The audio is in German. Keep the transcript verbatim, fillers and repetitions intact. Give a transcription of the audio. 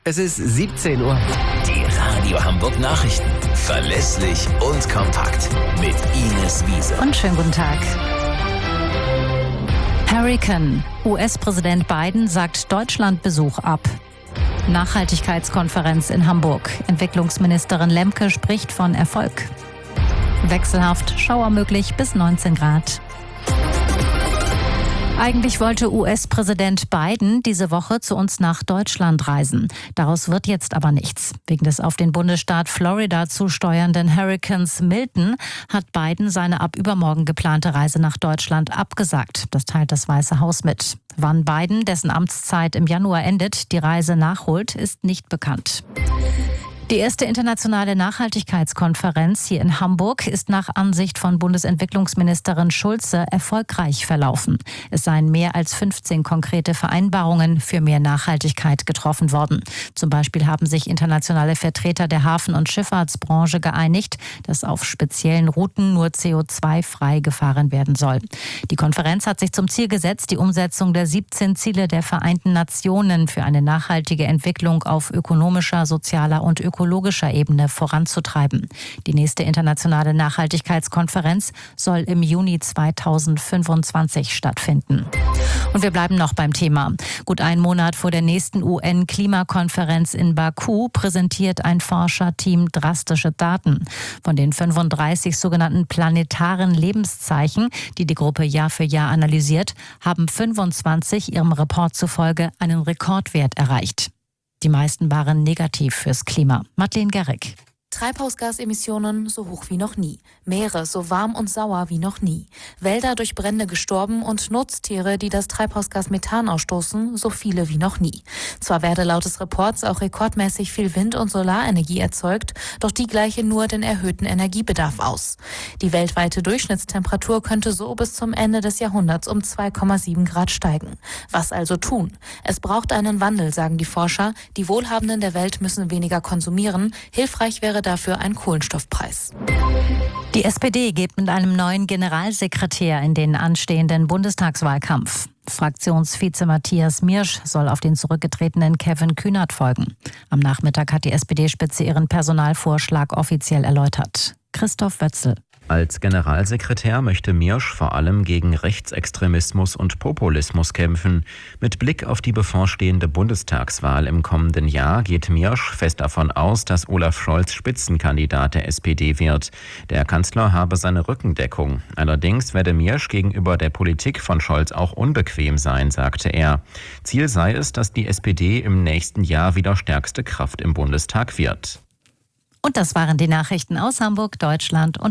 Es ist siebzehn Uhr. Die Radio Hamburg Nachrichten. Verlässlich und kompakt. Mit Ines Wiese. Und schönen guten Tag. Hurricane. U S-Präsident Biden sagt Deutschlandbesuch ab. Nachhaltigkeitskonferenz in Hamburg. Entwicklungsministerin Lemke spricht von Erfolg. Wechselhaft, Schauer möglich bis neunzehn Grad. Eigentlich wollte U S-Präsident Biden diese Woche zu uns nach Deutschland reisen. Daraus wird jetzt aber nichts. Wegen des auf den Bundesstaat Florida zusteuernden Hurrikans Milton hat Biden seine ab übermorgen geplante Reise nach Deutschland abgesagt. Das teilt das Weiße Haus mit. Wann Biden, dessen Amtszeit im Januar endet, die Reise nachholt, ist nicht bekannt. Die erste internationale Nachhaltigkeitskonferenz hier in Hamburg ist nach Ansicht von Bundesentwicklungsministerin Schulze erfolgreich verlaufen. Es seien mehr als fünfzehn konkrete Vereinbarungen für mehr Nachhaltigkeit getroffen worden. Zum Beispiel haben sich internationale Vertreter der Hafen- und Schifffahrtsbranche geeinigt, dass auf speziellen Routen nur C O zwei frei gefahren werden soll. Die Konferenz hat sich zum Ziel gesetzt, die Umsetzung der siebzehn Ziele der Vereinten Nationen für eine nachhaltige Entwicklung auf ökonomischer, sozialer und ökologischer ökologischer Ebene voranzutreiben. Die nächste internationale Nachhaltigkeitskonferenz soll im Juni zweitausendfünfundzwanzig stattfinden. Und wir bleiben noch beim Thema. Gut einen Monat vor der nächsten U N-Klimakonferenz in Baku präsentiert ein Forscherteam drastische Daten. Von den fünfunddreißig sogenannten planetaren Lebenszeichen, die die Gruppe Jahr für Jahr analysiert, haben fünfundzwanzig ihrem Report zufolge einen Rekordwert erreicht. Die meisten waren negativ fürs Klima. Madeleine Gerrig. Treibhausgasemissionen so hoch wie noch nie. Meere so warm und sauer wie noch nie. Wälder durch Brände gestorben und Nutztiere, die das Treibhausgas Methan ausstoßen, so viele wie noch nie. Zwar werde laut des Reports auch rekordmäßig viel Wind- und Solarenergie erzeugt, doch die gleiche nur den erhöhten Energiebedarf aus. Die weltweite Durchschnittstemperatur könnte so bis zum Ende des Jahrhunderts um zwei Komma sieben Grad steigen. Was also tun? Es braucht einen Wandel, sagen die Forscher. Die Wohlhabenden der Welt müssen weniger konsumieren. Hilfreich wäre dafür ein Kohlenstoffpreis. Die S P D geht mit einem neuen Generalsekretär in den anstehenden Bundestagswahlkampf. Fraktionsvize Matthias Miersch soll auf den zurückgetretenen Kevin Kühnert folgen. Am Nachmittag hat die S P D-Spitze ihren Personalvorschlag offiziell erläutert. Christoph Wötzel. Als Generalsekretär möchte Miersch vor allem gegen Rechtsextremismus und Populismus kämpfen. Mit Blick auf die bevorstehende Bundestagswahl im kommenden Jahr geht Miersch fest davon aus, dass Olaf Scholz Spitzenkandidat der S P D wird. Der Kanzler habe seine Rückendeckung. Allerdings werde Miersch gegenüber der Politik von Scholz auch unbequem sein, sagte er. Ziel sei es, dass die S P D im nächsten Jahr wieder stärkste Kraft im Bundestag wird. Und das waren die Nachrichten aus Hamburg, Deutschland und